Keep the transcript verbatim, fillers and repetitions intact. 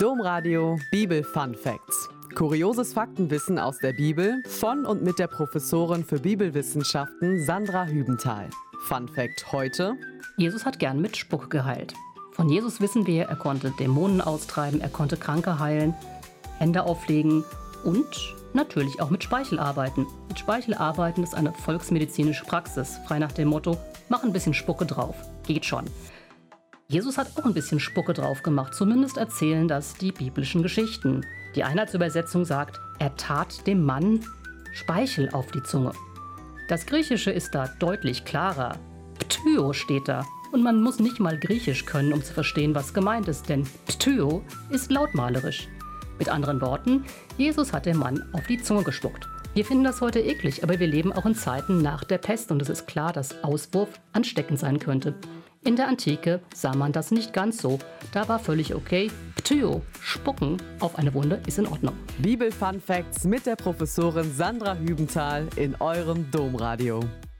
Domradio Bibel Fun Facts. Kurioses Faktenwissen aus der Bibel von und mit der Professorin für Bibelwissenschaften Sandra Hübenthal. Fun Fact heute: Jesus hat gern mit Spucke geheilt. Von Jesus wissen wir, er konnte Dämonen austreiben, er konnte Kranke heilen, Hände auflegen und natürlich auch mit Speichel arbeiten. Mit Speichel arbeiten ist eine volksmedizinische Praxis, frei nach dem Motto, mach ein bisschen Spucke drauf, geht schon. Jesus hat auch ein bisschen Spucke drauf gemacht, zumindest erzählen das die biblischen Geschichten. Die Einheitsübersetzung sagt, er tat dem Mann Speichel auf die Zunge. Das Griechische ist da deutlich klarer. Ptyo steht da. Und man muss nicht mal Griechisch können, um zu verstehen, was gemeint ist, denn Ptyo ist lautmalerisch. Mit anderen Worten, Jesus hat dem Mann auf die Zunge gespuckt. Wir finden das heute eklig, aber wir leben auch in Zeiten nach der Pest und es ist klar, dass Auswurf ansteckend sein könnte. In der Antike sah man das nicht ganz so. Da war völlig okay. Ptyo, spucken auf eine Wunde ist in Ordnung. Bibel Fun Facts mit der Professorin Sandra Hübenthal in eurem Domradio.